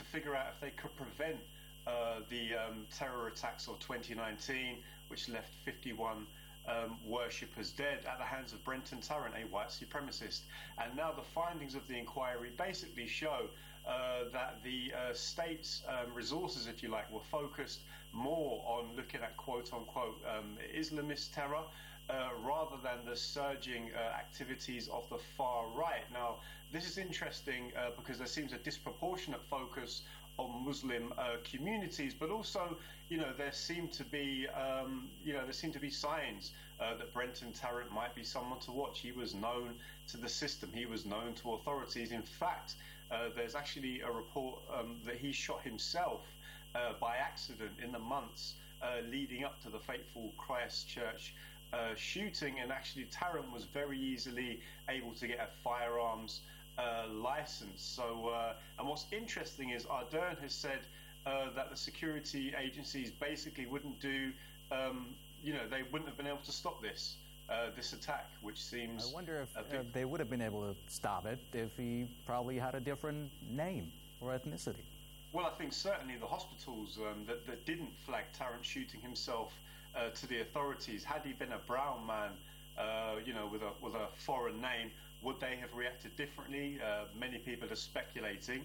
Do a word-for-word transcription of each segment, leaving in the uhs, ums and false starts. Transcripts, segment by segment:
figure out if they could prevent uh, the um, terror attacks of twenty nineteen, which left fifty-one um, worshippers dead at the hands of Brenton Tarrant, a white supremacist. And now the findings of the inquiry basically show uh, that the uh, state's um, resources, if you like, were focused more on looking at quote-unquote um, Islamist terror uh, rather than the surging uh, activities of the far right. Now, this is interesting uh, because there seems a disproportionate focus on Muslim uh, communities, but also, you know, there seem to be, um, you know, there seem to be signs uh, that Brenton Tarrant might be someone to watch. He was known to the system. He was known to authorities. In fact, uh, there's actually a report um, that he shot himself uh, by accident in the months uh, leading up to the fateful Christchurch uh, shooting. And actually, Tarrant was very easily able to get a firearms Uh, license. So, uh, and what's interesting is Ardern has said uh, that the security agencies basically wouldn't do, um, you know, they wouldn't have been able to stop this, uh, this attack, which seems... I wonder if big... uh, they would have been able to stop it if he probably had a different name or ethnicity. Well, I think certainly the hospitals um, that, that didn't flag Tarrant shooting himself uh, to the authorities, had he been a brown man, uh, you know, with a, with a foreign name, would they have reacted differently? Uh, many people are speculating.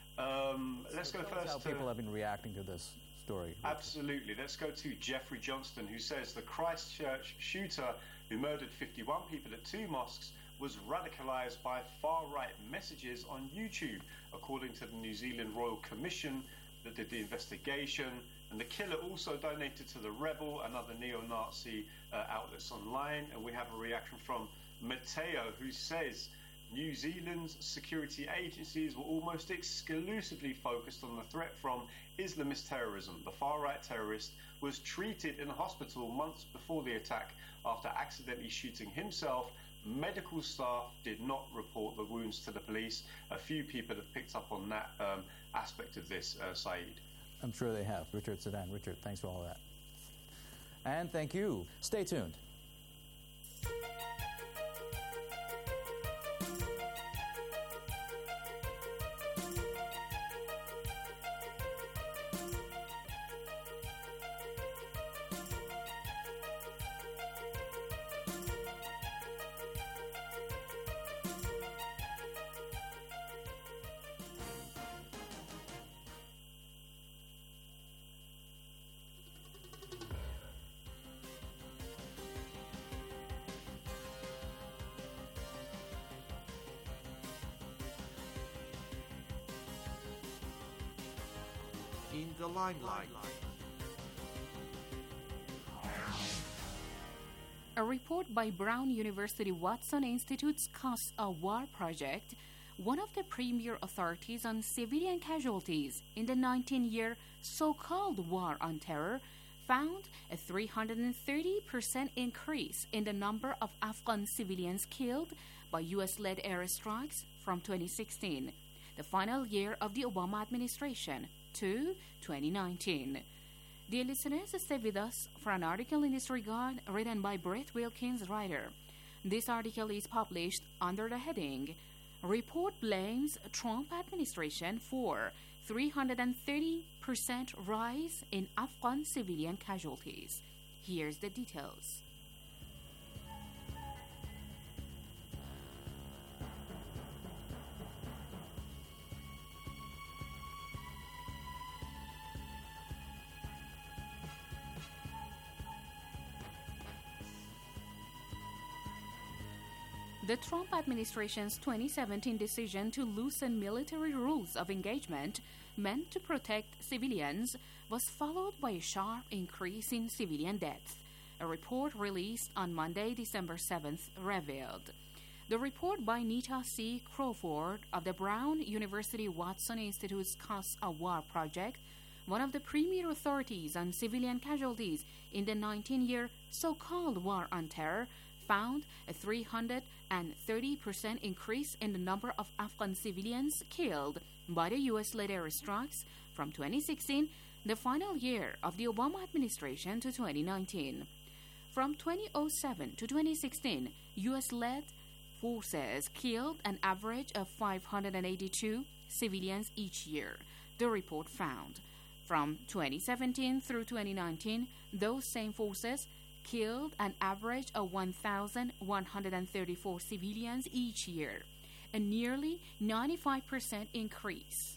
Um, so let's go first how to... people have been reacting to this story. Absolutely. Let's go to Jeffrey Johnston, who says the Christchurch shooter who murdered fifty-one people at two mosques was radicalised by far-right messages on YouTube, according to the New Zealand Royal Commission that did the investigation. And the killer also donated to the Rebel and other neo-Nazi uh, outlets online. And we have a reaction from Matteo, who says New Zealand's security agencies were almost exclusively focused on the threat from Islamist terrorism. The far-right terrorist was treated in a hospital months before the attack after accidentally shooting himself. Medical staff did not report the wounds to the police. A few people have picked up on that um, aspect of this, uh, Saeed. I'm sure they have. Richard Sedan. Richard, thanks for all that. And thank you. Stay tuned. In the limelight. A report by Brown University Watson Institute's Cause a War project, one of the premier authorities on civilian casualties in the nineteen-year so-called War on Terror, found a three hundred thirty percent increase in the number of Afghan civilians killed by U S-led airstrikes from twenty sixteen, the final year of the Obama administration, to twenty nineteen. Dear listeners, stay with us for an article in this regard written by Brett Wilkins, writer. This article is published under the heading, Report Blames Trump Administration for three hundred thirty percent Rise in Afghan Civilian Casualties. Here's the details. The Trump administration's twenty seventeen decision to loosen military rules of engagement meant to protect civilians was followed by a sharp increase in civilian deaths, a report released on Monday, December seventh, revealed. The report by Nita C. Crawford of the Brown University Watson Institute's Cause a War project, one of the premier authorities on civilian casualties in the nineteen-year so-called War on Terror, found a three hundred thirty percent increase in the number of Afghan civilians killed by the U S-led airstrikes from twenty sixteen, the final year of the Obama administration, to twenty nineteen. From two thousand seven to twenty sixteen, U S-led forces killed an average of five hundred eighty-two civilians each year. the report found. From twenty seventeen through twenty nineteen, those same forces killed an average of one thousand one hundred thirty-four civilians each year, a nearly ninety-five percent increase.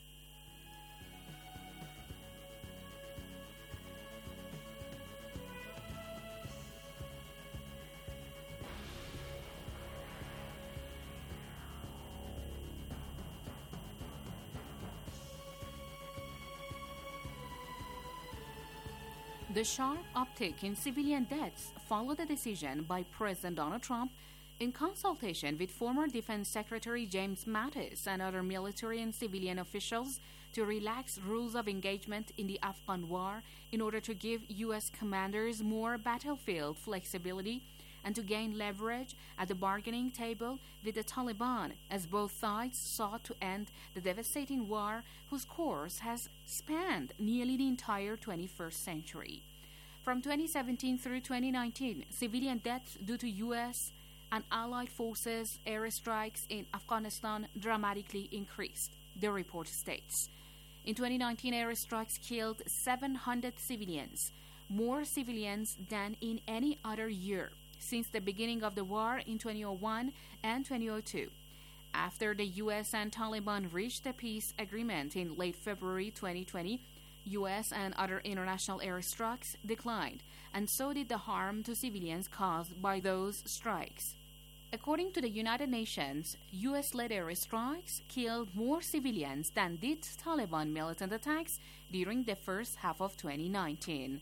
The sharp uptick in civilian deaths followed a decision by President Donald Trump in consultation with former Defense Secretary James Mattis and other military and civilian officials to relax rules of engagement in the Afghan war in order to give U S commanders more battlefield flexibility and to gain leverage at the bargaining table with the Taliban, as both sides sought to end the devastating war whose course has spanned nearly the entire twenty-first century. From twenty seventeen through twenty nineteen, civilian deaths due to U S and allied forces airstrikes in Afghanistan dramatically increased, the report states. In twenty nineteen, airstrikes killed seven hundred civilians, more civilians than in any other year since the beginning of the war in two thousand one and two thousand two. After the U S and Taliban reached a peace agreement in late February twenty twenty, U S and other international airstrikes declined, and so did the harm to civilians caused by those strikes. According to the United Nations, U S-led airstrikes killed more civilians than did Taliban militant attacks during the first half of twenty nineteen.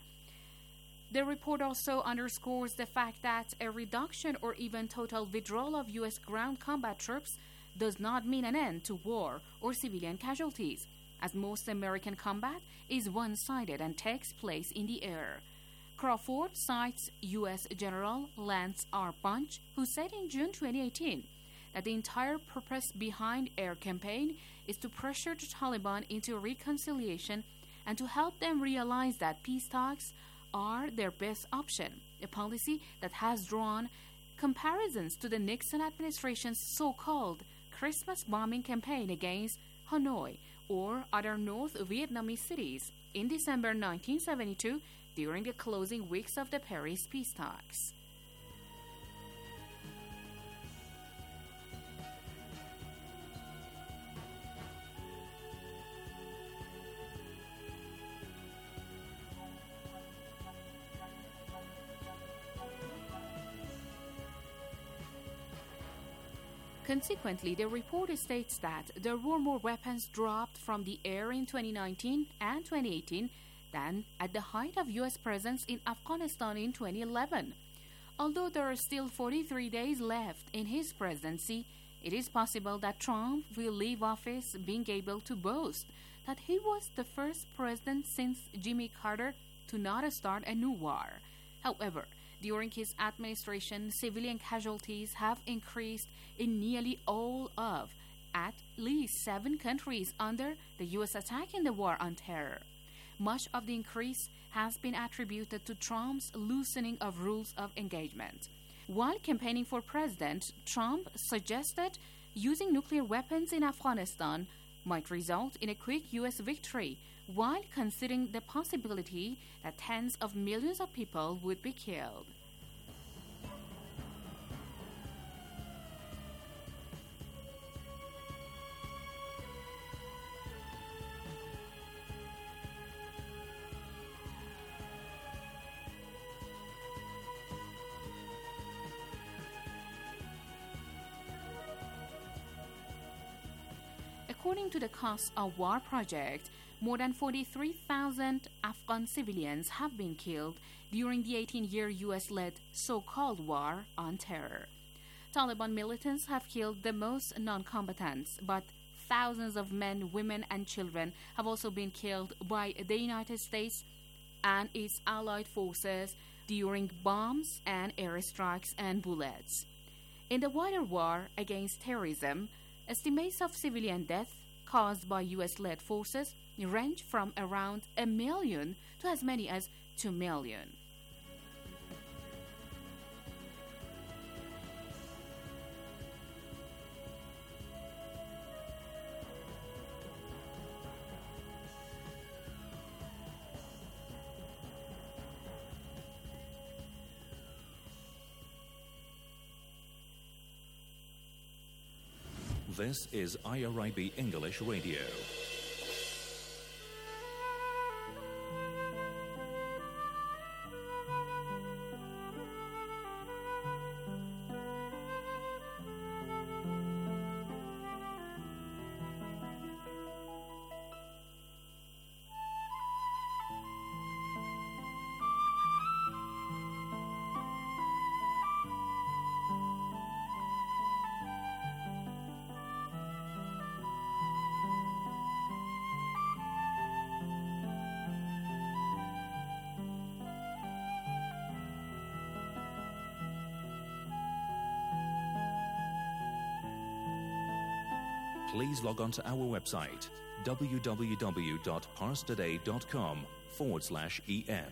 The report also underscores the fact that a reduction or even total withdrawal of U S ground combat troops does not mean an end to war or civilian casualties, as most American combat is one-sided and takes place in the air. Crawford cites U S General Lance R. Bunch, who said in June twenty eighteen that the entire purpose behind air campaign is to pressure the Taliban into reconciliation and to help them realize that peace talks are their best option, a policy that has drawn comparisons to the Nixon administration's so-called Christmas bombing campaign against Hanoi or other North Vietnamese cities in December nineteen seventy-two during the closing weeks of the Paris peace talks. Consequently, the report states that there were more weapons dropped from the air in twenty nineteen and twenty eighteen than at the height of U S presence in Afghanistan in twenty eleven. Although there are still forty-three days left in his presidency, it is possible that Trump will leave office being able to boast that he was the first president since Jimmy Carter to not start a new war. However, during his administration, civilian casualties have increased in nearly all of, at least seven countries under the U S attack in the war on terror. Much of the increase has been attributed to Trump's loosening of rules of engagement. While campaigning for president, Trump suggested using nuclear weapons in Afghanistan might result in a quick U S victory, while considering the possibility that tens of millions of people would be killed. According to the Cost of War Project, more than forty-three thousand Afghan civilians have been killed during the eighteen-year U S-led so-called war on terror. Taliban militants have killed the most non-combatants, but thousands of men, women, and children have also been killed by the United States and its allied forces during bombs and airstrikes and bullets. In the wider war against terrorism, estimates of civilian death caused by U S-led forces range from around a million to as many as two million. This is I R I B English Radio. Please log on to our website, www.parstoday.com forward slash EN.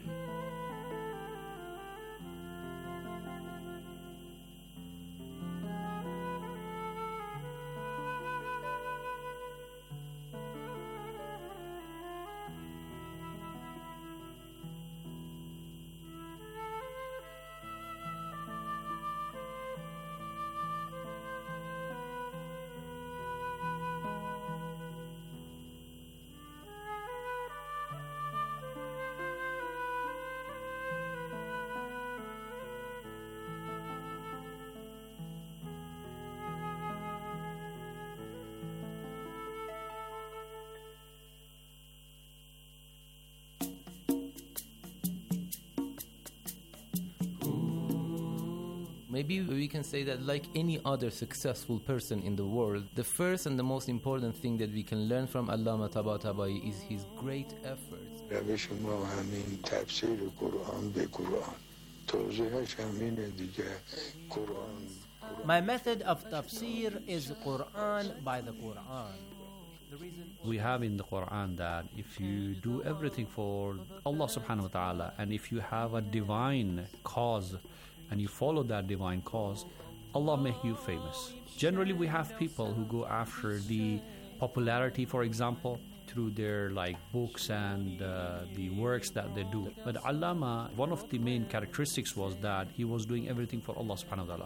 Maybe we can say that like any other successful person in the world, the first and the most important thing that we can learn from Allama Tabatabai is his great efforts. روش ما همین تفسیر قرآن به قرآن توضیحش همینه دیگه قرآن My method of tafsir is Quran by the Quran. The reason we have in the Quran that if you do everything for Allah subhanahu wa ta'ala, and if you have a divine cause and you follow that divine cause, Allah make you famous. Generally we have people who go after the popularity, for example, through their like books and uh, the works that they do. But Allama, one of the main characteristics was that he was doing everything for Allah subhanahu wa ta'ala.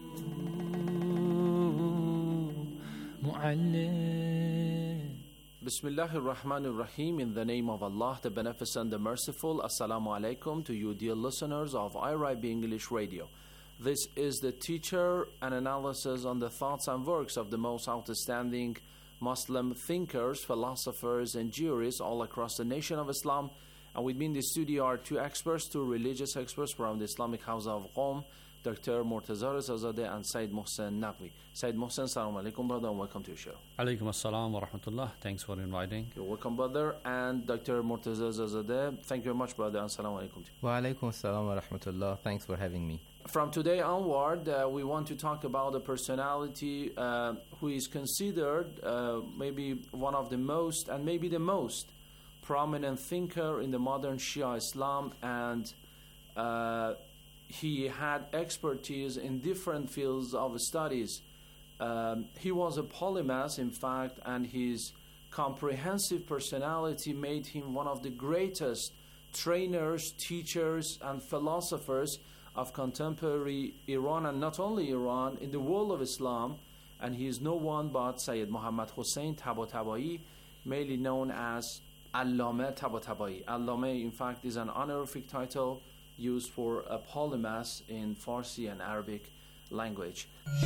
Bismillahir Rahmanir Rahim. In the name of Allah, the Beneficent, the Merciful. Assalamu alaikum to you, dear listeners of I R I B English Radio. This is the teacher and analysis on the thoughts and works of the most outstanding Muslim thinkers, philosophers, and jurists all across the nation of Islam. And with me in the studio are two experts, two religious experts from the Islamic House of Qom, Doctor Mortaza Rezazadeh and Sayyid Mohsen Naqvi. Sayyid Mohsen, assalamu alaikum, brother, and welcome to the show. Alaikum assalam wa rahmatullah. Thanks for inviting. You're welcome, brother. And Doctor Mortaza Rezazadeh, thank you very much, brother, and assalamu alaikum. Wa alaikum assalam wa rahmatullah. Thanks for having me. From today onward, uh, we want to talk about a personality uh, who is considered uh, maybe one of the most, and maybe the most, prominent thinker in the modern Shia Islam, and uh, he had expertise in different fields of studies. Um, he was a polymath, in fact, and his comprehensive personality made him one of the greatest trainers, teachers, and philosophers of contemporary Iran, and not only Iran, in the world of Islam. And he is no one but Sayyid Muhammad Hussein Tabatabai, mainly known as Allama Tabatabai. Allama, in fact, is an honorific title used for a polymath in Farsi and Arabic language.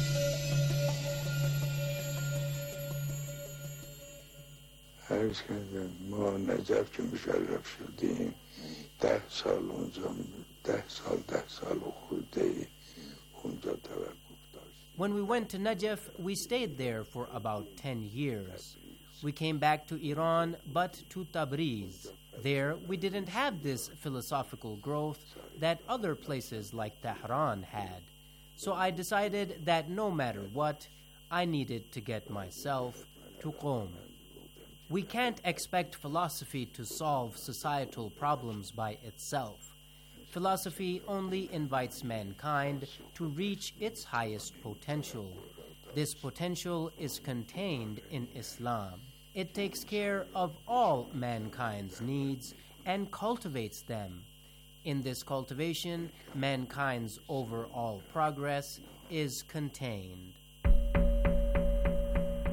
عرض کردم ما نجف که مشرف شدیم ده سال اونجا ده سال ده سال خورده اونجا توقف داشت. When we went to Najaf, we stayed there for about ten years. We came back to Iran, but to Tabriz. There, we didn't have this philosophical growth that other places like Tehran had. So I decided that no matter what, I needed to get myself to Qom. We can't expect philosophy to solve societal problems by itself. Philosophy only invites mankind to reach its highest potential. This potential is contained in Islam. It takes care of all mankind's needs and cultivates them. In this cultivation, mankind's overall progress is contained.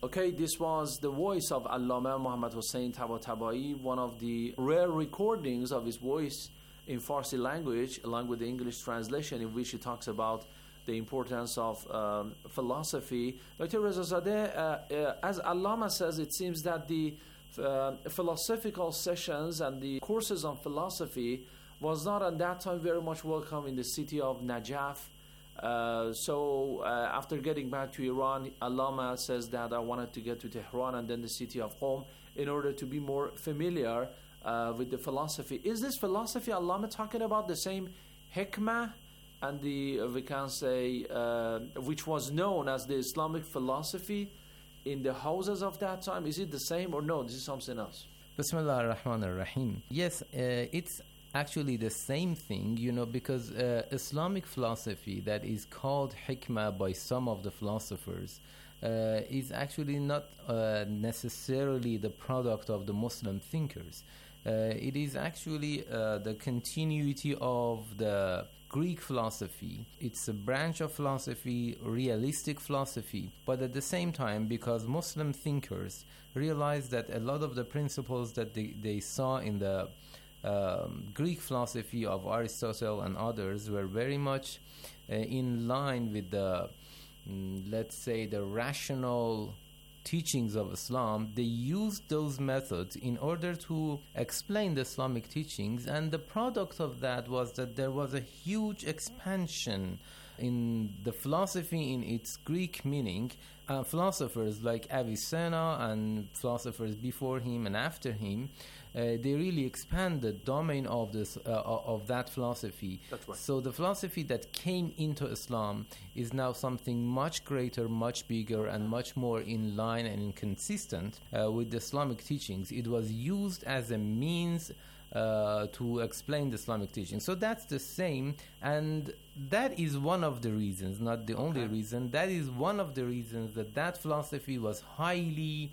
Okay, this was the voice of Allama Muhammad Hussain Tabatabai, one of the rare recordings of his voice in Farsi language, along with the English translation in which he talks about the importance of um, philosophy. Doctor Rezazadeh, uh, uh, as Allama says, it seems that the uh, philosophical sessions and the courses on philosophy was not at that time very much welcome in the city of Najaf. Uh, so uh, after getting back to Iran, Allama says that I wanted to get to Tehran and then the city of Qom in order to be more familiar uh, with the philosophy. Is this philosophy, Allama, talking about the same hikmah and the, uh, we can say, uh, which was known as the Islamic philosophy in the houses of that time? Is it the same or no? This is something else. Bismillah ar-Rahman ar-Rahim. Yes, uh, it's actually the same thing, you know, because uh, Islamic philosophy that is called hikmah by some of the philosophers uh, is actually not uh, necessarily the product of the Muslim thinkers. Uh, it is actually uh, the continuity of the Greek philosophy. It's a branch of philosophy, realistic philosophy, but at the same time, because Muslim thinkers realized that a lot of the principles that they, they saw in the Um, Greek philosophy of Aristotle and others were very much uh, in line with the, mm, let's say, the rational teachings of Islam. They used those methods in order to explain the Islamic teachings, and the product of that was that there was a huge expansion in the philosophy in its Greek meaning. Uh, philosophers like Avicenna and philosophers before him and after him, Uh, they really expand the domain of this uh, of that philosophy. That's right. So the philosophy that came into Islam is now something much greater, much bigger, and much more in line and inconsistent uh, with the Islamic teachings. It was used as a means uh, to explain the Islamic teachings. So that's the same, and that is one of the reasons, not the only Okay. reason. That is one of the reasons that that philosophy was highly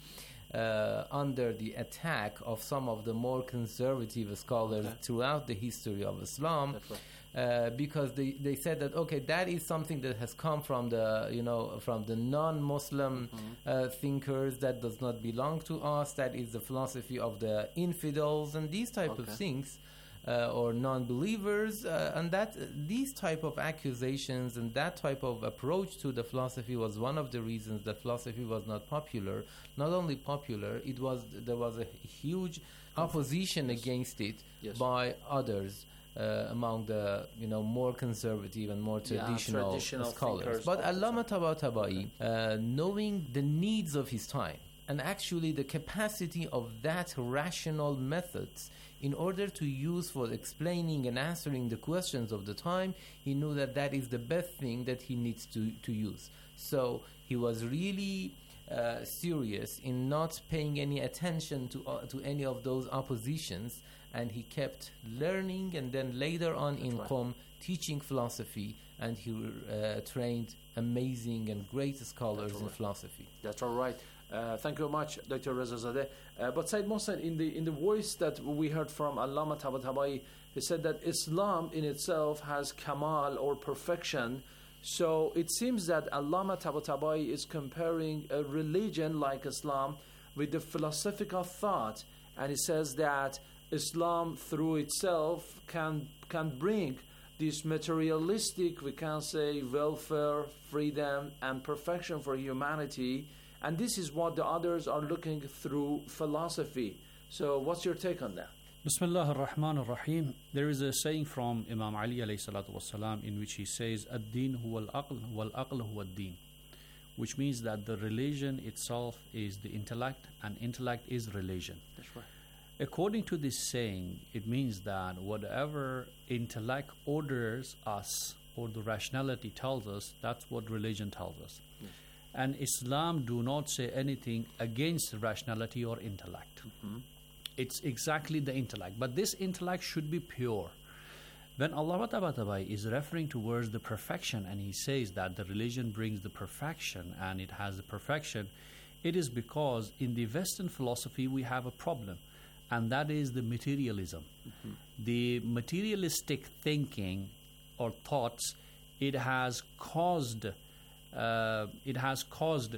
Uh, under the attack of some of the more conservative scholars Okay. throughout the history of Islam, That's right. uh, because they, they said that, okay, that is something that has come from the, you know, from the non-Muslim Mm-hmm. uh, thinkers, that does not belong to us, that is the philosophy of the infidels and these type of Okay. things. Uh, or non-believers, uh, and that uh, these type of accusations and that type of approach to the philosophy was one of the reasons that philosophy was not popular. Not only popular, it was there was a huge opposition Yes. against it Yes. by others uh, among the you know more conservative and more Yeah, traditional, traditional scholars. thinkers But of the Allama Tabatabai, uh, knowing the needs of his time and actually the capacity of that rational methods in order to use for explaining and answering the questions of the time, he knew that that is the best thing that he needs to, to use. So he was really uh, serious in not paying any attention to uh, to any of those oppositions, and he kept learning, and then later on in right. Qom teaching philosophy, and he uh, trained amazing and great scholars in right. philosophy. That's all right. Uh, thank you very much, Doctor Rezazadeh. Uh, but Said Mohsen, in the in the voice that we heard from Allama Tabatabai, he said that Islam in itself has kamal or perfection. So it seems that Allama Tabatabai is comparing a religion like Islam with the philosophical thought, and he says that Islam through itself can can bring this materialistic, we can say, welfare, freedom, and perfection for humanity. And this is what the others are looking through philosophy. So what's your take on that? Bismillah ar-Rahman ar-Rahim. There is a saying from Imam Ali alayhi salatu wasalam in which he says, Ad-din huwa al-aql, wal-aql huwa ad-din, which means that the religion itself is the intellect, and intellect is religion. That's right. According to this saying, it means that whatever intellect orders us, or the rationality tells us, that's what religion tells us. Yes. And Islam do not say anything against rationality or intellect. Mm-hmm. It's exactly the intellect. But this intellect should be pure. When Allah Tabatabai is referring towards the perfection, and he says that the religion brings the perfection and it has the perfection, it is because in the Western philosophy we have a problem, and that is the materialism. Mm-hmm. The materialistic thinking or thoughts, it has caused uh, it has caused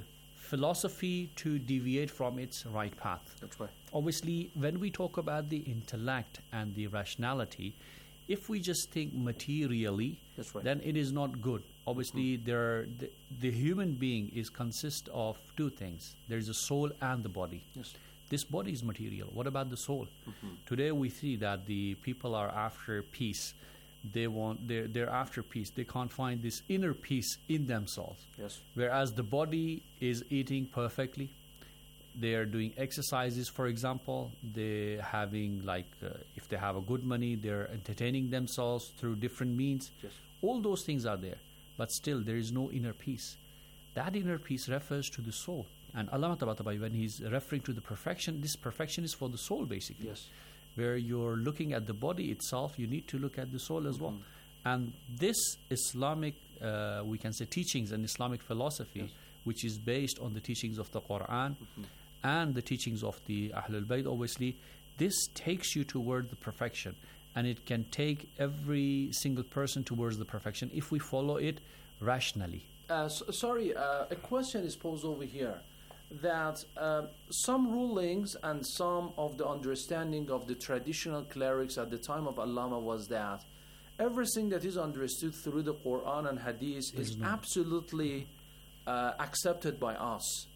philosophy to deviate from its right path. That's right. Obviously, when we talk about the intellect and the rationality, if we just think materially, That's right. then it is not good. Obviously, there are, the, the human being is consist of two things. There is a soul and the body. Yes. This body is material. What about the soul? Mhm. Today we see that the people are after peace. They want they're, they're after peace. They can't find this inner peace in themselves. Yes. Whereas the body is eating perfectly. They are doing exercises, for example. They're having, like, uh, if they have a good money, they're entertaining themselves through different means. Yes. All those things are there. But still, there is no inner peace. That inner peace refers to the soul. And Allama Tabatabai, when he's referring to the perfection, this perfection is for the soul, basically. Yes. Where you're looking at the body itself, you need to look at the soul as well. Mm-hmm. And this Islamic, uh, we can say, teachings and Islamic philosophy, Yes. which is based on the teachings of the Quran Mm-hmm. and the teachings of the Ahlul Bayt, obviously, this takes you toward the perfection. And it can take every single person towards the perfection if we follow it rationally. Uh, so, sorry, uh, a question is posed over here that uh, some rulings and some of the understanding of the traditional clerics at the time of Allama was that everything that is understood through the Quran and Hadith is no. absolutely uh, accepted by us.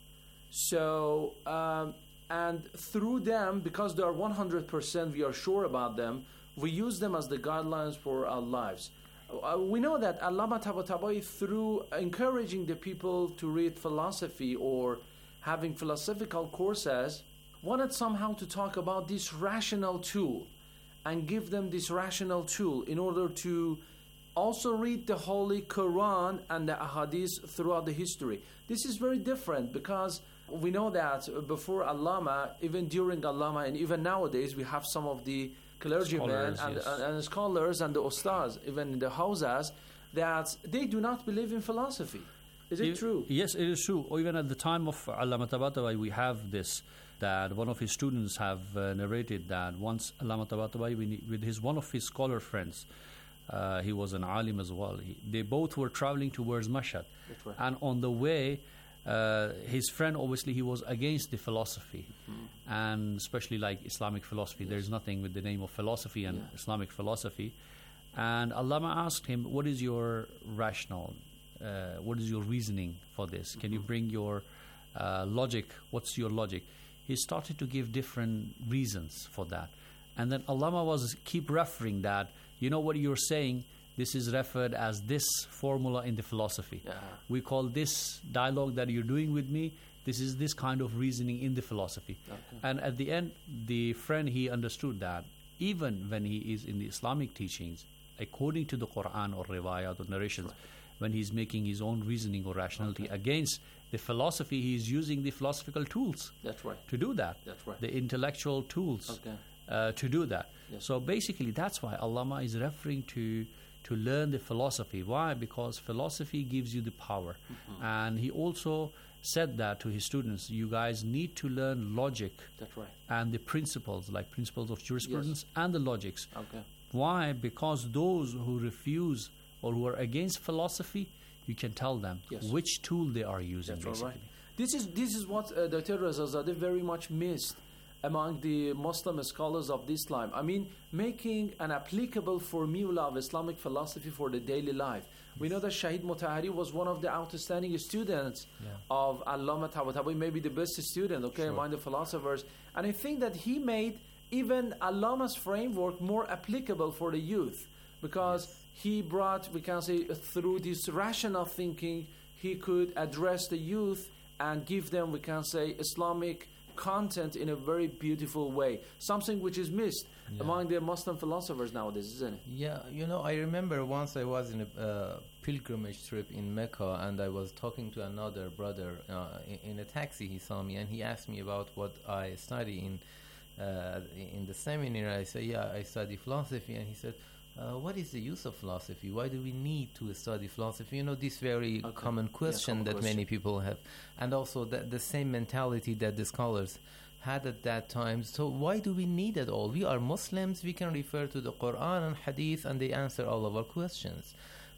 So, um, and through them, because they are one hundred percent, we are sure about them, we use them as the guidelines for our lives. Uh, we know that Allama Tabatabai, through encouraging the people to read philosophy or having philosophical courses, wanted somehow to talk about this rational tool and give them this rational tool in order to also read the Holy Quran and the Ahadith throughout the history. This is very different because we know that before Allama, even during Allama, and even nowadays, we have some of the clergymen Scholars, and, yes. and, and scholars and the ustaz, even in the houses, that they do not believe in philosophy. Is it Ye- true? Yes, it is true. Or even at the time of Allama Tabatabai, we have this, that one of his students have uh, narrated that once Allama Tabatabai, with his one of his scholar friends, uh, he was an alim as well, he, they both were traveling towards Mashhad. That's right. And on the way, uh, his friend, obviously, he was against the philosophy, Mm-hmm. and especially like Islamic philosophy. Yes. There's nothing with the name of philosophy and Yeah. Islamic philosophy. And Allama asked him, what is your rationale? Uh, what is your reasoning for this? Can you bring your uh, logic? What's your logic? He started to give different reasons for that. And then Allama was keep referring that, you know what you're saying, this is referred as this formula in the philosophy. Yeah. We call this dialogue that you're doing with me, this is this kind of reasoning in the philosophy. Okay. And at the end, the friend, he understood that even when he is in the Islamic teachings, according to the Quran or riwayat or narrations, Right. when he's making his own reasoning or rationality Okay. against the philosophy, he's using the philosophical tools That's right. to do that. That's right. The intellectual tools Okay. uh, to do that. Yes. So basically, that's why Allama is referring to to learn the philosophy. Why? Because philosophy gives you the power. Mm-hmm. And he also said that to his students, you guys need to learn logic That's right. and the principles, like principles of jurisprudence and the logics. Okay. Why? Because those who refuse or who are against philosophy, you can tell them Yes. which tool they are using, That's all basically. right. This is this is what uh, Doctor Rezazadeh very much missed among the Muslim scholars of this time. I mean, making an applicable formula of Islamic philosophy for the daily life. We know that Shahid Mutahari was one of the outstanding students Yeah. of Allama Tabatabai, maybe the best student, okay, Sure. among the philosophers. And I think that he made even Allama's framework more applicable for the youth because he brought, we can say, through this rational thinking, he could address the youth and give them, we can say, Islamic content in a very beautiful way. Something which is missed Yeah. among the Muslim philosophers nowadays, isn't it? Yeah, you know, I remember once I was in a uh, pilgrimage trip in Mecca and I was talking to another brother uh, in, in a taxi. He saw me and he asked me about what I study in uh, in the seminary. I said, yeah, I study philosophy. And he said, uh, what is the use of philosophy? Why do we need to study philosophy? You know, this very Okay. common question common that question. many people have. And also the, the same mentality that the scholars had at that time. So why do we need it all? We are Muslims. We can refer to the Quran and Hadith and they answer all of our questions.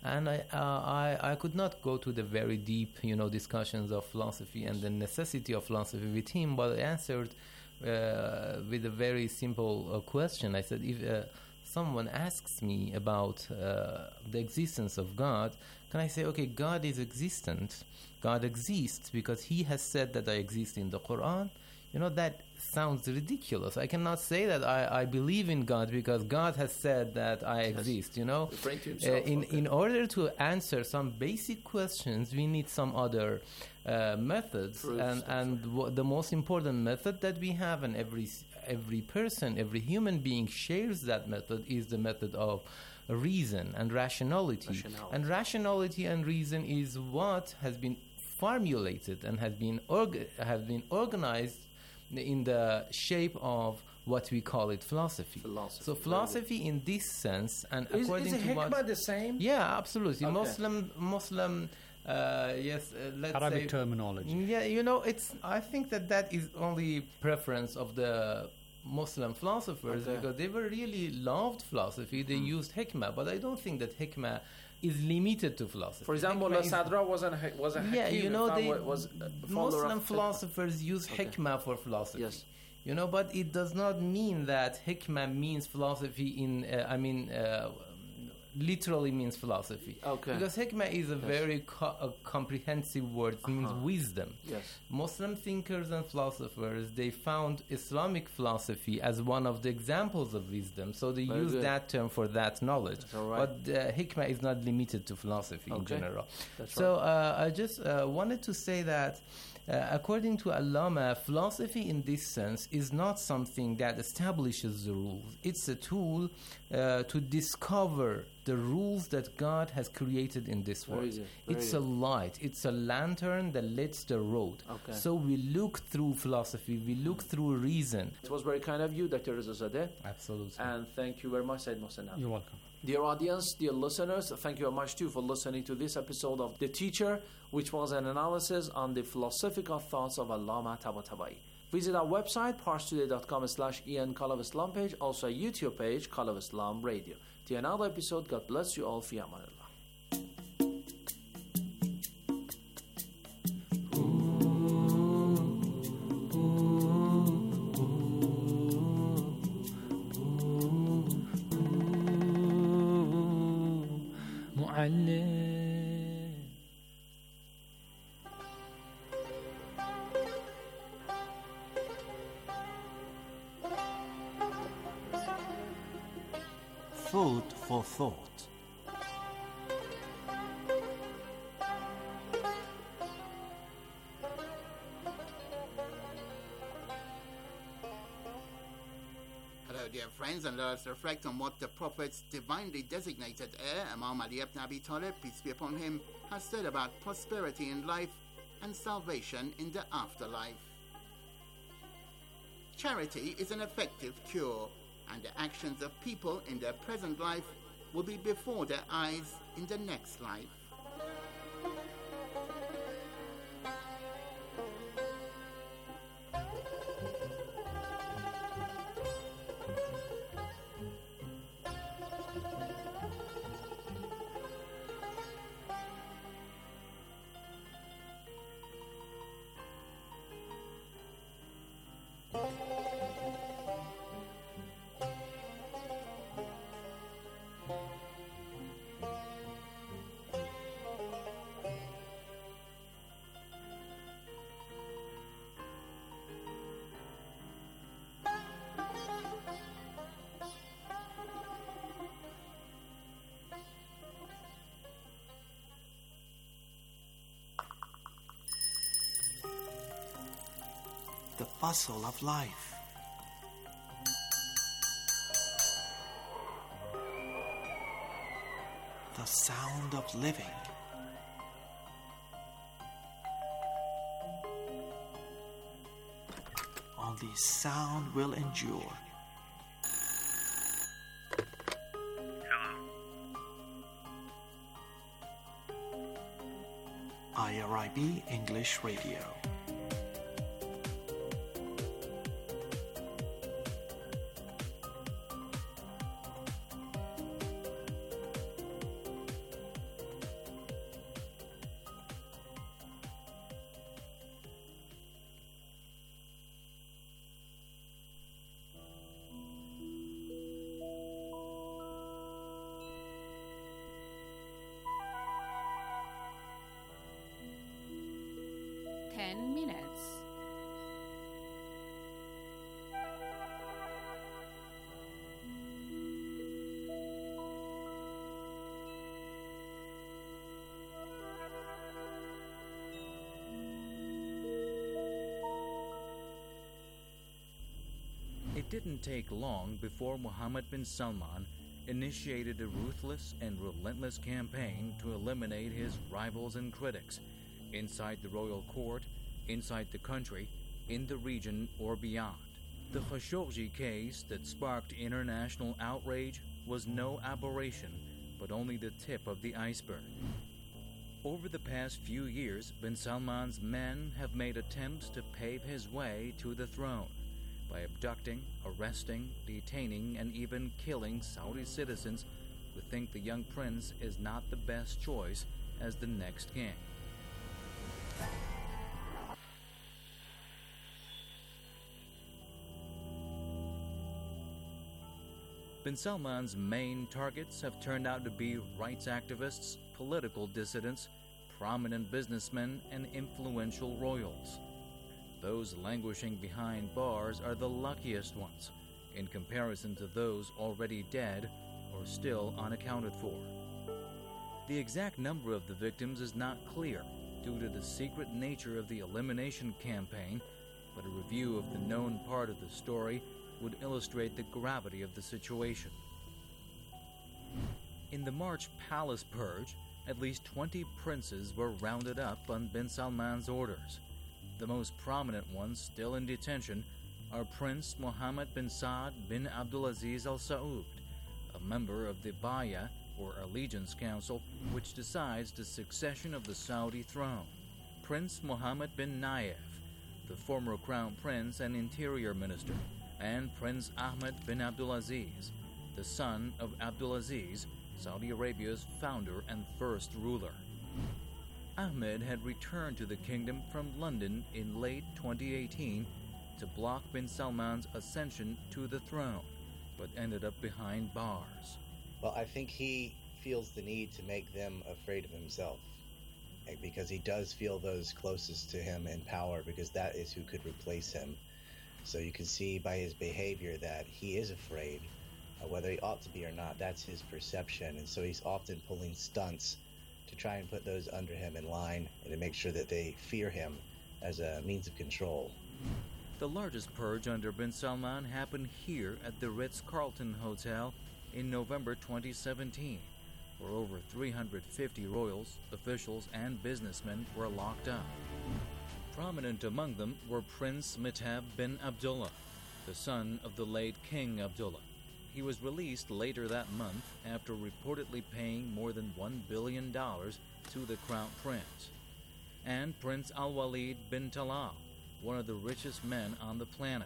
And I, uh, I, I could not go to the very deep, you know, discussions of philosophy and the necessity of philosophy with him, but I answered uh, with a very simple uh, question. I said, if uh, someone asks me about uh, the existence of God, can I say, okay, God is existent. God exists because he has said that I exist in the Quran. You know, that sounds ridiculous. I cannot say that I, I believe in God because God has said that I Yes. exist, you know. Referring to Uh, himself, in, okay. in order to answer some basic questions, we need some other uh, methods. Proofs, and that's and w- the most important method that we have, and every, s- every person, every human being shares that method, is the method of reason and rationality. Rationality. And rationality and reason is what has been formulated and has been org- has been organized in the shape of what we call it philosophy. Philosophy, So very philosophy in this sense, and Is, according is to what hikmah the same? yeah, absolutely. Okay. Muslim, Muslim, uh, yes. Uh, let's Arabic say, terminology. Yeah, you know, it's. I think that that is only preference of the Muslim philosophers Okay. because they were really loved philosophy. They Hmm. used hikmah, but I don't think that hikmah is limited to philosophy. For example, Hikmah is- Sadra wasn't a, was a yeah, hakim, you know, if I they, wa- was a follower Muslim of philosophers use Okay. hikmah for philosophy. Yes. You know, but it does not mean that hikmah means philosophy in, uh, I mean, uh, literally means philosophy. Okay. Because hikmah is a Yes. very co- a comprehensive word. It means Uh-huh. wisdom. Yes. Muslim thinkers and philosophers, they found Islamic philosophy as one of the examples of wisdom. So they Very use good. that term for that knowledge. That's all right. But uh, hikmah is not limited to philosophy in Okay. general. That's so uh, I just uh, wanted to say that uh, according to Allama, philosophy in this sense is not something that establishes the rules. It's a tool uh, to discover the rules that God has created in this Very world. good, very It's good. a light, it's a lantern that lights the road. Okay. So we look through philosophy, we look through reason. It was very kind of you, Doctor Rezazadeh. Absolutely. And thank you very much, Said Mohsen. You're welcome. Dear audience, dear listeners, thank you very much too for listening to this episode of The Teacher, which was an analysis on the philosophical thoughts of Allama Tabatabai. Visit our website, parstoday.com slash Ian Call of Islam page, also a YouTube page, Call of Islam Radio. Till another episode, God bless you all. Fi amanillah. معلم Food for thought. Hello, dear friends, and let us reflect on what the Prophet's divinely designated heir, Imam Ali ibn Abi Talib, peace be upon him, has said about prosperity in life and salvation in the afterlife. Charity is an effective cure, and the actions of people in their present life will be before their eyes in the next life. The bustle of life. The sound of living. Only sound will endure. I R I B English Radio. ten minutes. It didn't take long before Mohammed bin Salman initiated a ruthless and relentless campaign to eliminate his rivals and critics inside the royal court, inside the country, in the region, or beyond. The Khashoggi case that sparked international outrage was no aberration, but only the tip of the iceberg. Over the past few years, bin Salman's men have made attempts to pave his way to the throne by abducting, arresting, detaining, and even killing Saudi citizens who think the young prince is not the best choice as the next king. Bin Salman's main targets have turned out to be rights activists, political dissidents, prominent businessmen, and influential royals. Those languishing behind bars are the luckiest ones, in comparison to those already dead or still unaccounted for. The exact number of the victims is not clear due to the secret nature of the elimination campaign, but a review of the known part of the story would illustrate the gravity of the situation. In the March Palace Purge, at least twenty princes were rounded up on bin Salman's orders. The most prominent ones still in detention are Prince Mohammed bin Saad bin Abdulaziz Al Saud, a member of the Baya, or Allegiance Council, which decides the succession of the Saudi throne, Prince Mohammed bin Nayef, the former Crown Prince and Interior Minister, and Prince Ahmed bin Abdulaziz, the son of Abdulaziz, Saudi Arabia's founder and first ruler. Ahmed had returned to the kingdom from London in late twenty eighteen to block bin Salman's ascension to the throne, but ended up behind bars. Well, I think he feels the need to make them afraid of himself, because he does feel those closest to him in power, because that is who could replace him. So you can see by his behavior that he is afraid, uh, whether he ought to be or not. That's his perception, and so he's often pulling stunts to try and put those under him in line and to make sure that they fear him as a means of control. The largest purge under bin Salman happened here at the Ritz-Carlton Hotel in November twenty seventeen, where over three hundred fifty royals, officials, and businessmen were locked up. Prominent among them were Prince Mehtab bin Abdullah, the son of the late King Abdullah. He was released later that month after reportedly paying more than one billion dollars to the Crown Prince. And Prince Al-Walid bin Talal, one of the richest men on the planet.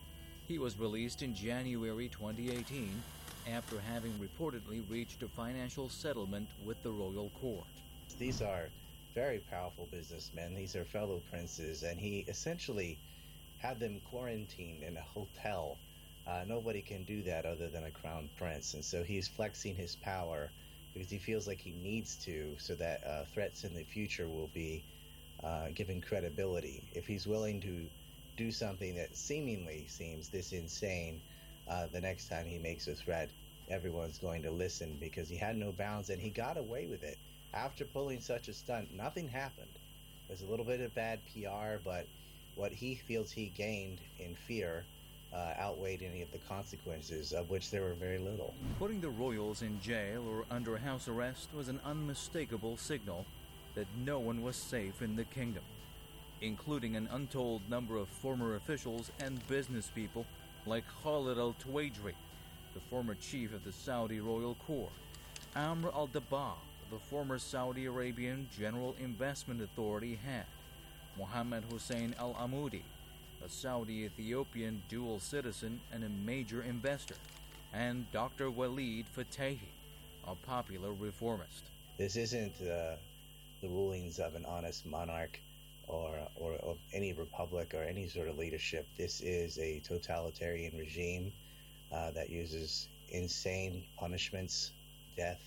He was released in January twenty eighteen after having reportedly reached a financial settlement with the royal court. These are very powerful businessmen. These are fellow princes, and he essentially had them quarantined in a hotel. Uh, nobody can do that other than a crown prince, and so he's flexing his power because he feels like he needs to, so that uh, threats in the future will be uh, given credibility. If he's willing to do something that seemingly seems this insane, uh, the next time he makes a threat, everyone's going to listen, because he had no bounds and he got away with it. After pulling such a stunt, nothing happened. There's a little bit of bad P R, but what he feels he gained in fear uh, outweighed any of the consequences, of which there were very little. Putting the royals in jail or under house arrest was an unmistakable signal that no one was safe in the kingdom, including an untold number of former officials and business people like Khalid al-Tuwaidri, the former chief of the Saudi royal court, Amr al-Dabba, the former Saudi Arabian General Investment Authority head, Mohammed Hussein al-Amoudi, a Saudi-Ethiopian dual citizen and a major investor, and Doctor Walid Fatahi, a popular reformist. This isn't uh, the rulings of an honest monarch or, or of any republic or any sort of leadership. This is a totalitarian regime uh, that uses insane punishments, death,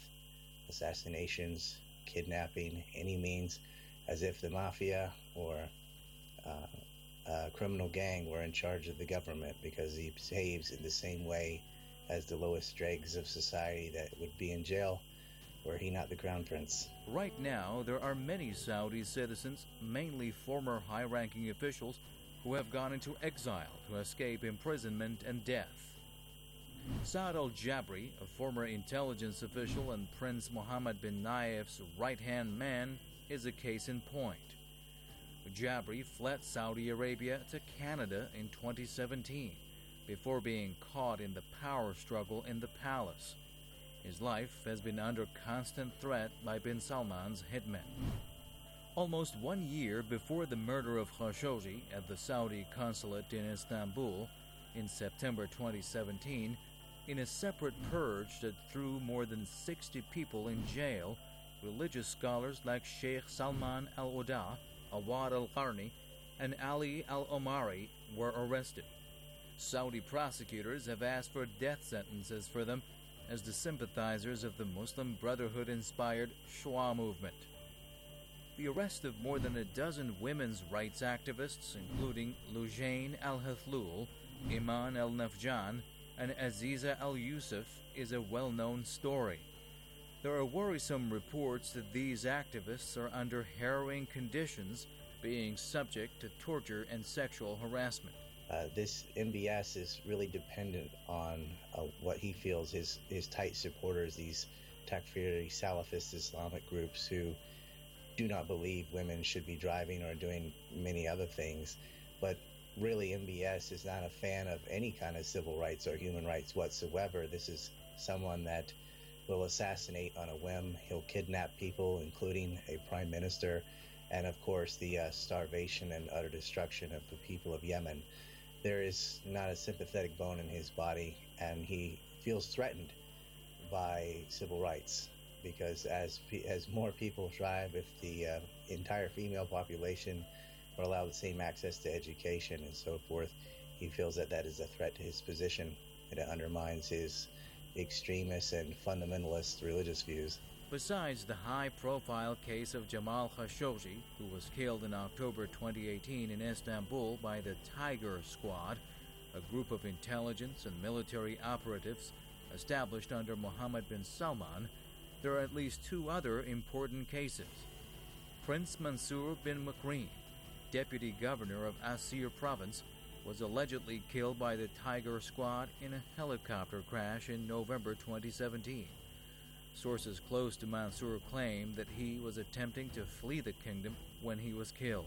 assassinations, kidnapping, any means, as if the mafia or uh, a criminal gang were in charge of the government, because he behaves in the same way as the lowest dregs of society that would be in jail were he not the crown prince. Right now, there are many Saudi citizens, mainly former high-ranking officials, who have gone into exile to escape imprisonment and death. Saad al-Jabri, a former intelligence official and Prince Mohammed bin Nayef's right-hand man, is a case in point. Jabri fled Saudi Arabia to Canada in twenty seventeen before being caught in the power struggle in the palace. His life has been under constant threat by bin Salman's hitmen. Almost one year before the murder of Khashoggi at the Saudi consulate in Istanbul in September twenty seventeen, in a separate purge that threw more than sixty people in jail, religious scholars like Sheikh Salman al-Oda, Awad al-Qarni, and Ali al-Omari were arrested. Saudi prosecutors have asked for death sentences for them as the sympathizers of the Muslim Brotherhood-inspired Shura movement. The arrest of more than a dozen women's rights activists, including Lujain al-Hathlul, Iman al-Nafjan, and Aziza al-Yusuf, is a well-known story. There are worrisome reports that these activists are under harrowing conditions, being subject to torture and sexual harassment. Uh, this M B S is really dependent on uh, what he feels his, his tight supporters, these Takfiri Salafist Islamic groups who do not believe women should be driving or doing many other things. But really, M B S is not a fan of any kind of civil rights or human rights whatsoever. This is someone that will assassinate on a whim. He'll kidnap people, including a prime minister, and of course the uh, starvation and utter destruction of the people of Yemen. There is not a sympathetic bone in his body, and he feels threatened by civil rights, because as as more people thrive, if the uh, entire female population are allowed the same access to education and so forth, he feels that that is a threat to his position, and it undermines his extremist and fundamentalist religious views. Besides the high-profile case of Jamal Khashoggi, who was killed in October twenty eighteen in Istanbul by the Tiger Squad, a group of intelligence and military operatives established under Mohammed bin Salman, there are at least two other important cases. Prince Mansour bin Makreen, deputy governor of Asir province, was allegedly killed by the Tiger Squad in a helicopter crash in November twenty seventeen. Sources close to Mansour claim that he was attempting to flee the kingdom when he was killed.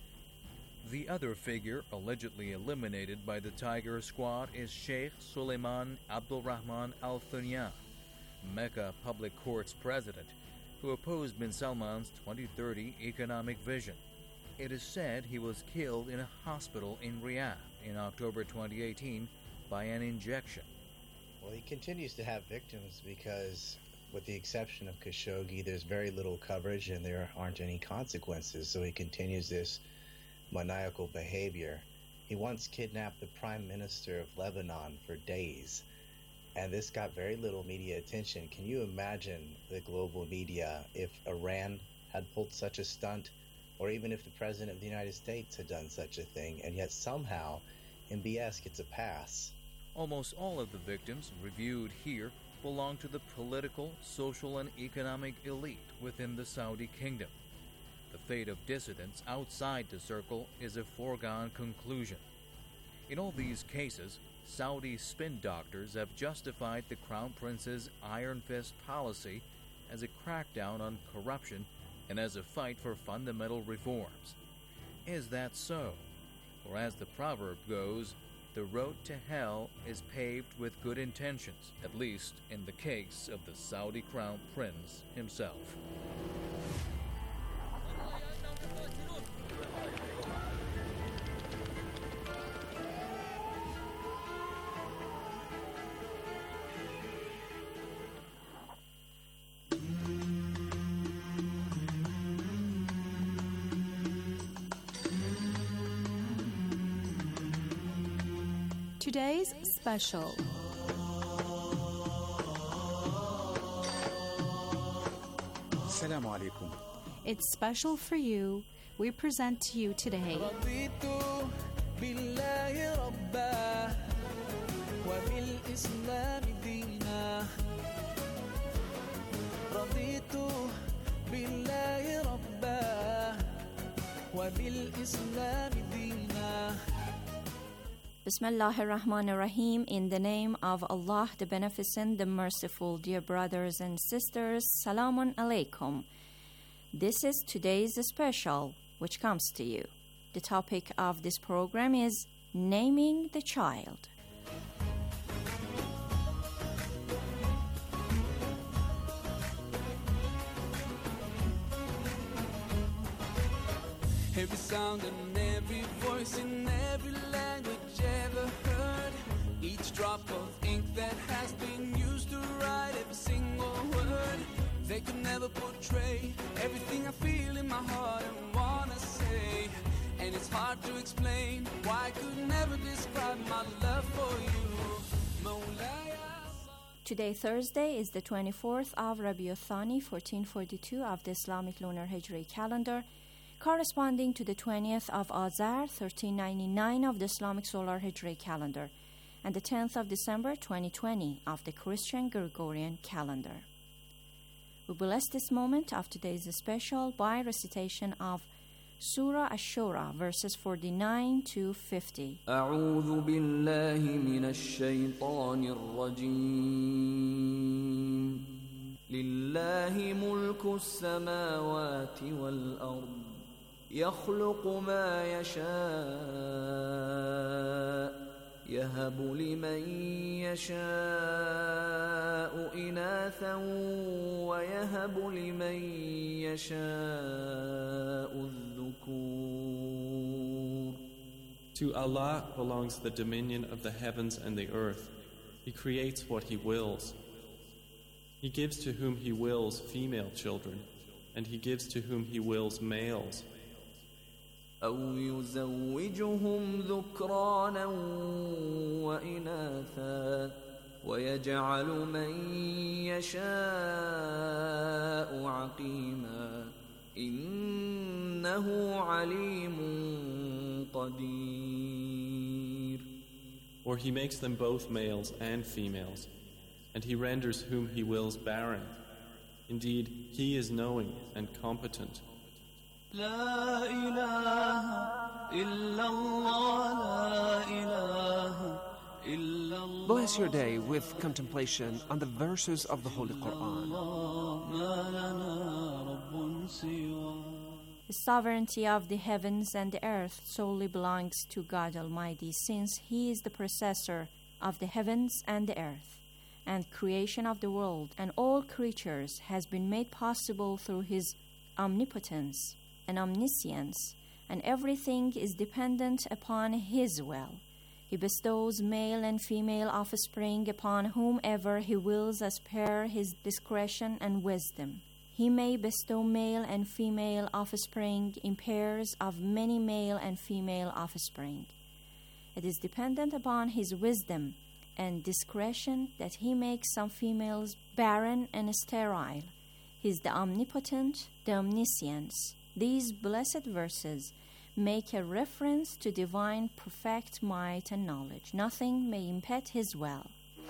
The other figure allegedly eliminated by the Tiger Squad is Sheikh Suleiman Abdulrahman Al Thaniyan, Mecca Public Court's president, who opposed bin Salman's twenty thirty economic vision. It is said he was killed in a hospital in Riyadh in October twenty eighteen by an injection. Well, he continues to have victims because, with the exception of Khashoggi, there's very little coverage and there aren't any consequences, so he continues this maniacal behavior. He once kidnapped the Prime Minister of Lebanon for days, and this got very little media attention. Can you imagine the global media if Iran had pulled such a stunt, or even if the President of the United States had done such a thing, and yet somehow M B S gets a pass? Almost all of the victims reviewed here belong to the political, social, and economic elite within the Saudi kingdom. The fate of dissidents outside the circle is a foregone conclusion. In all these cases, Saudi spin doctors have justified the Crown Prince's iron fist policy as a crackdown on corruption and as a fight for fundamental reforms. Is that so? Or as the proverb goes, the road to hell is paved with good intentions, at least in the case of the Saudi Crown Prince himself. Today's special. Assalamu alaikum. It's special for you we present to you today. Bismillahir Rahmanir Rahim. In the name of Allah, the Beneficent, the Merciful. Dear brothers and sisters, Salamun Alaikum. This is today's special, which comes to you. The topic of this program is naming the child. Every sound and every voice in every language ever heard. Each drop of ink that has been used to write every single word. They could never portray everything I feel in my heart and wanna say. And it's hard to explain why I could never describe my love for you. Mawlaya. Today, Thursday, is the twenty-fourth of Rabiul Thani, fourteen forty-two of the Islamic Lunar Hijri calendar, corresponding to the twentieth of Azar, thirteen ninety-nine of the Islamic Solar Hijri calendar, and the tenth of December, twenty twenty of the Christian Gregorian calendar. We bless this moment of today's special by recitation of Surah Ash-Shura, verses forty-nine to fifty. أعوذ بالله من الشيطان الرجيم. لله ملك السماوات والأرض يخلق ما يشاء يهب لمن يشاء إناثا ويهب لمن يشاء الذكور. To Allah belongs the dominion of the heavens and the earth. He creates what He wills. He gives to whom He wills female children, and He gives to whom He wills males. أو يزوجهم ذكرانا وإناثا ويجعل من يشاء عقيما إنه عليم قدير. Or He makes them both males and females, and He renders whom He wills barren. Indeed, He is knowing and competent. لا إله إلا الله لا إله إلا الله. Bless your day with contemplation on the verses of the Holy Quran. The sovereignty of the heavens and the earth solely belongs to God Almighty, since He is the possessor of the heavens and the earth, and creation of the world and all creatures has been made possible through His omnipotence and omniscience, and everything is dependent upon His will. He bestows male and female offspring upon whomever He wills as per His discretion and wisdom. He may bestow male and female offspring in pairs of many male and female offspring. It is dependent upon His wisdom and discretion that He makes some females barren and sterile. He is the omnipotent, the omniscience. These blessed verses make a reference to divine perfect might and knowledge. Nothing may impede His will.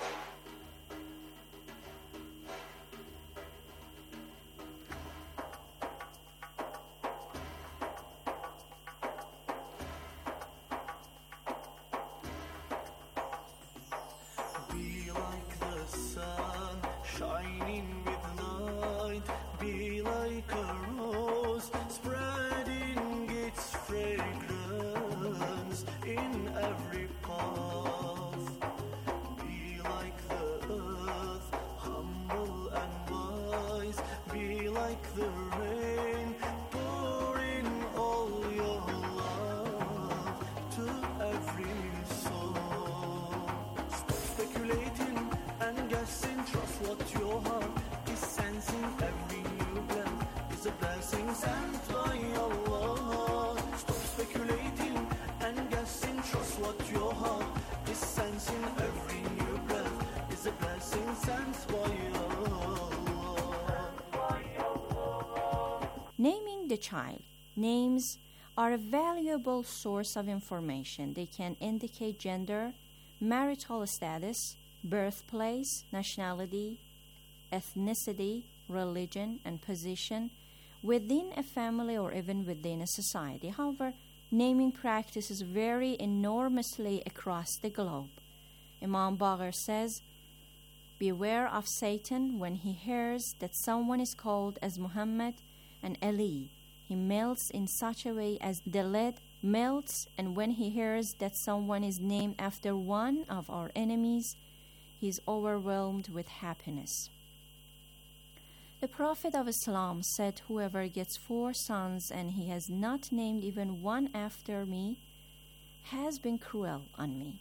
Be like the sun, shining with light. Be like a rose, spreading its fragrance in every path. Be like the earth, humble and wise. Be like the rain, pouring all your love to every soul. Stop speculating and guessing, trust what your heart is sensing. Every new breath is a blessing sent by Allah. Stop speculating and guessing, trust what your heart is sensing. Every new breath is a blessing sent by Allah. Naming the child. Names are a valuable source of information. They can indicate gender, marital status, birthplace, nationality, ethnicity, religion, and position within a family or even within a society. However, naming practices vary enormously across the globe. Imam Baqir says, "Beware of Satan when he hears that someone is called as Muhammad and Ali. He melts in such a way as the lead melts, and when he hears that someone is named after one of our enemies, he is overwhelmed with happiness." The Prophet of Islam said, "Whoever gets four sons and he has not named even one after me has been cruel on me."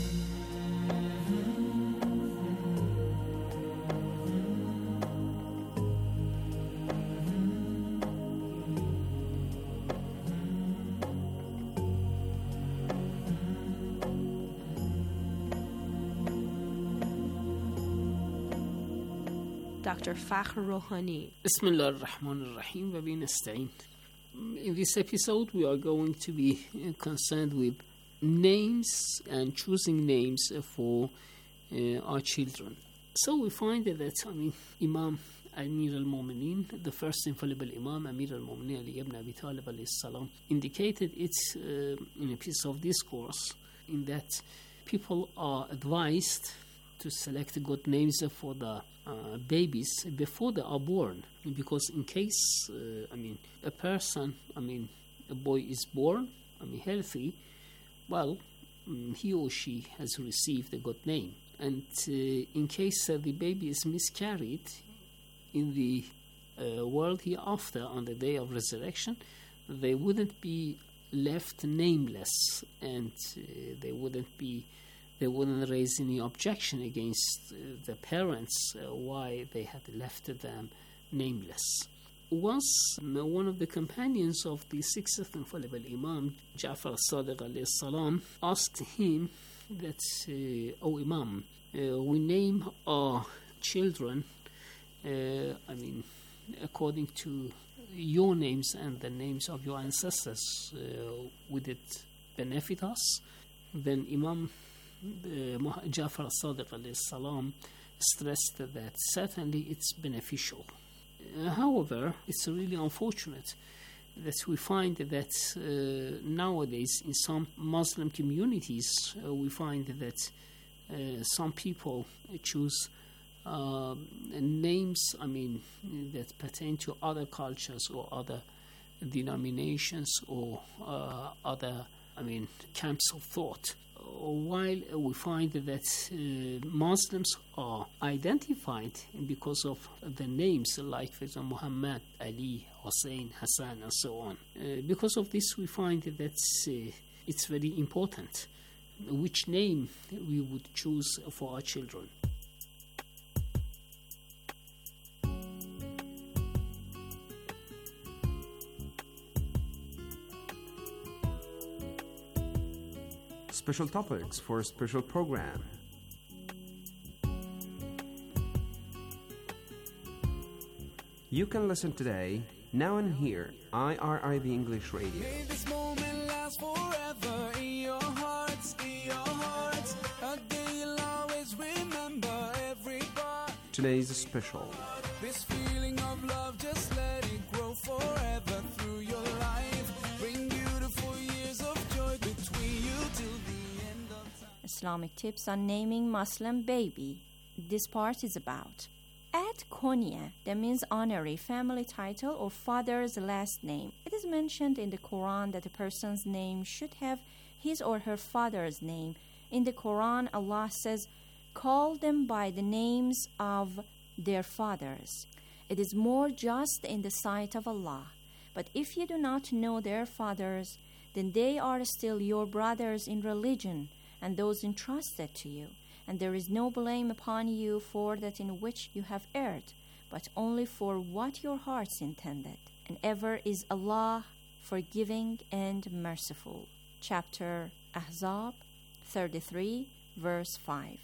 Doctor Fakhr Rouhani. Bismillah ar-Rahman ar-Rahim wa bihi nasta'in. In this episode, we are going to be concerned with names and choosing names for uh, our children. So we find that, I mean, Imam Amir al-Mu'mineen, the first infallible Imam, Amir al-Mu'mineen Ali ibn Abi Talib alayhi salam, indicated it uh, in a piece of discourse in that people are advised to select good names for the uh, babies before they are born, because in case, uh, I mean, a person, I mean, a boy is born, I mean, healthy, well, um, he or she has received a good name. And uh, in case uh, the baby is miscarried in the uh, world hereafter, on the day of resurrection, they wouldn't be left nameless, and uh, they wouldn't be They wouldn't raise any objection against uh, the parents uh, why they had left them nameless. Once, uh, one of the companions of the sixth infallible Imam, Ja'far as-Sadiq alayhi salam, asked him that, uh, "O Imam, uh, we name our children, uh, I mean, according to your names and the names of your ancestors, uh, would it benefit us?" Then Imam Uh, Ja'far as-Sadiq alayhi salam stressed that certainly it's beneficial. Uh, however, it's really unfortunate that we find that uh, nowadays in some Muslim communities uh, we find that uh, some people choose uh, names, I mean, that pertain to other cultures or other denominations or uh, other, I mean, camps of thought. While we find that uh, Muslims are identified because of the names like, for example, Muhammad, Ali, Hussein, Hassan, and so on. Uh, because of this, we find that uh, it's very important which name we would choose for our children. Special topics for a special program. You can listen today, now and here, I R I B English Radio. May this moment last forever in your hearts, in your hearts. A day you'll always remember every part. Today's special. This feeling of love, just let it grow forever through your life. Bring beautiful years of joy between you till the end of time. Islamic tips on naming Muslim baby. This part is about. Add kunya, that means honorary family title or father's last name. It is mentioned in the Quran that a person's name should have his or her father's name. In the Quran, Allah says, "Call them by the names of their fathers." It is more just in the sight of Allah. But if you do not know their fathers, then they are still your brothers in religion and those entrusted to you. And there is no blame upon you for that in which you have erred, but only for what your hearts intended. And ever is Allah forgiving and merciful. Chapter Ahzab thirty-three, verse five.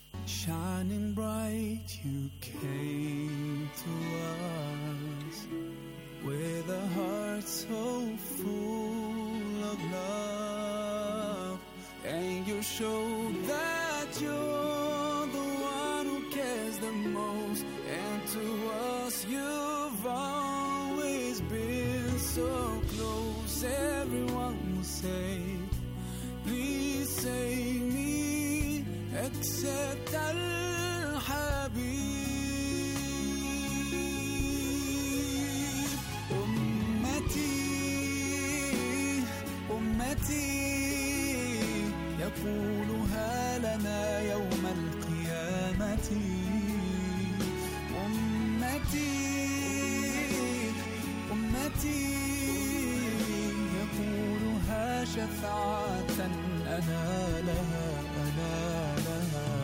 Shining bright, you came to us. with a heart so full of love, and you show that you're the one who cares the most, and to us you've always been so close. Everyone will say, please save me, except Al-Habib. يقولها لنا يوم القيامة أمتي أمتي يقولها شفاعة أنا لها أنا لها.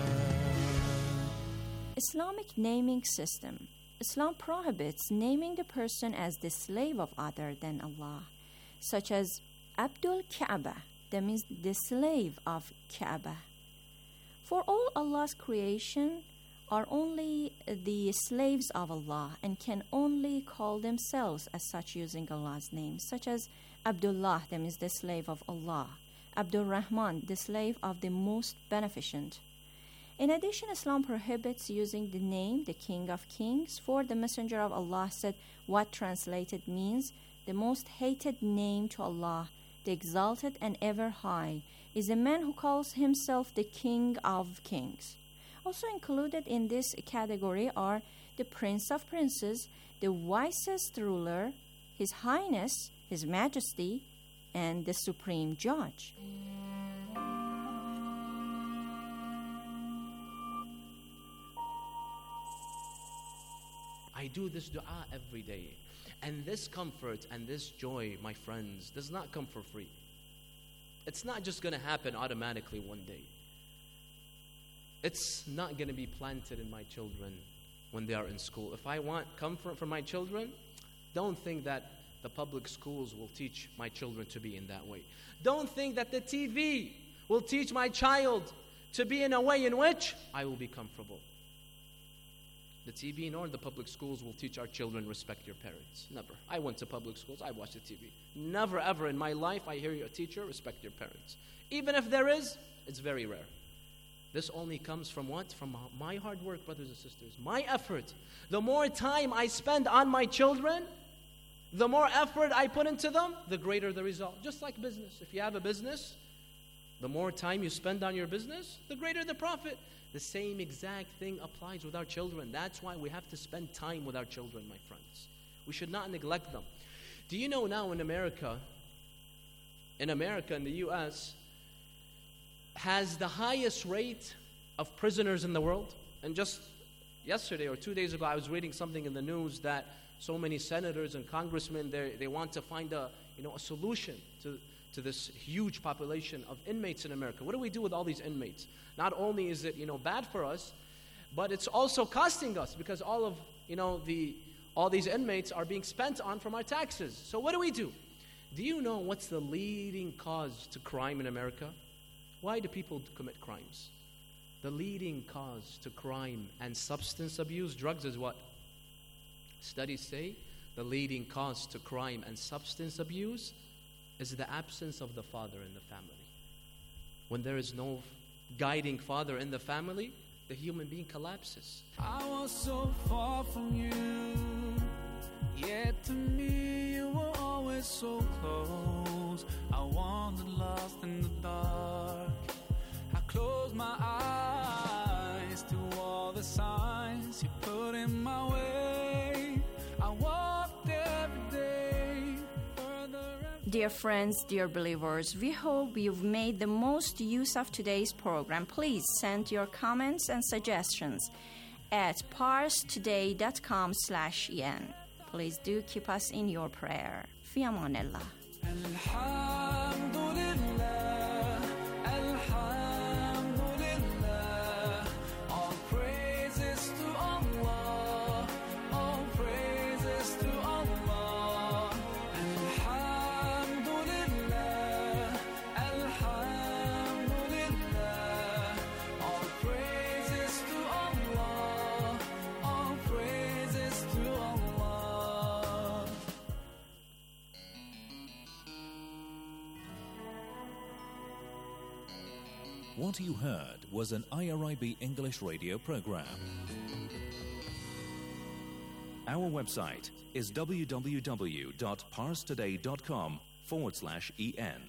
Islamic naming system. Islam prohibits naming the person as the slave of other than Allah, such as Abdul Kaaba, that means the slave of Kaaba. For all Allah's creation are only the slaves of Allah and can only call themselves as such using Allah's name, such as Abdullah, that means the slave of Allah, Abdul Rahman, the slave of the most beneficent. In addition, Islam prohibits using the name, the King of Kings, for the Messenger of Allah said what translated means, the most hated name to Allah, the exalted and ever high, is a man who calls himself the King of Kings. Also included in this category are the Prince of Princes, the wisest ruler, His Highness, His Majesty, and the Supreme Judge. I do this dua every day. And this comfort and this joy, my friends, does not come for free. It's not just going to happen automatically one day. It's not going to be planted in my children when they are in school. If I want comfort for my children, don't think that the public schools will teach my children to be in that way. Don't think that the T V will teach my child to be in a way in which I will be comfortable. The T V nor the public schools will teach our children respect your parents. Never. I went to public schools. I watched the T V. Never ever in my life I hear a teacher respect your parents. Even if there is, it's very rare. This only comes from what? From my hard work, brothers and sisters. My effort. The more time I spend on my children, the more effort I put into them, the greater the result. Just like business. If you have a business, the more time you spend on your business, the greater the profit. The same exact thing applies with our children. That's why we have to spend time with our children, my friends. We should not neglect them. Do you know now in America, in America, in the U S, has the highest rate of prisoners in the world? And just yesterday or two days ago, I was reading something in the news that so many senators and congressmen, they they want to find a, you know, a solution to to this huge population of inmates in America. What do we do with all these inmates? Not only is it, you know, bad for us, but it's also costing us because all of, you know, the all these inmates are being spent on from our taxes. So what do we do? Do you know what's the leading cause to crime in America? Why do people commit crimes? The leading cause to crime and substance abuse, drugs, is what? Studies say the leading cause to crime and substance abuse is the absence of the father in the family. When there is no guiding father in the family, the human being collapses. I was so far from you, yet to me you were always so close. I wandered lost in the dark. I closed my eyes to all the signs you put in my way. I walked every day. Dear friends, dear believers, we hope you've made the most use of today's program. Please send your comments and suggestions at parstoday.com slash en. Please do keep us in your prayer. Fi amanillah. Alhamdulillah, Alhamdulillah, all praises to Allah, all praises to Allah. Alhamdulillah, Alhamdulillah, all praises to Allah, all praises to Allah. What you heard was an I R I B English radio program. Our website is www.parstoday.com forward slash en.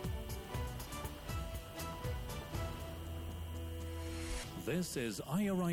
This is I R I